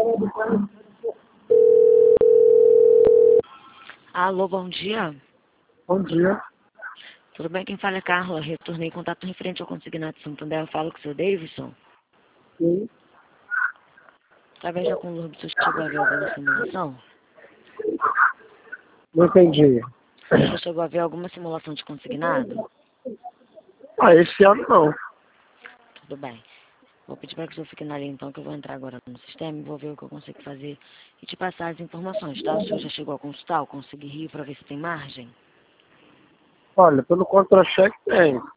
Alô, bom dia. Bom dia. Tudo bem? Quem fala é Carla. Retornei contato referente ao consignado Santander. Eu falo com o seu Davidson. Sim. Através da Conlurb, você chegou a ver alguma simulação? Não entendi. Você chegou a ver alguma simulação de consignado? Esse ano não. Tudo bem. Vou pedir para que o senhor fique na linha, então, que eu vou entrar agora no sistema e vou ver o que eu consigo fazer e te passar as informações, tá? O senhor já chegou a consultar, conseguir rir para ver se tem margem? Olha, pelo contra-cheque tem.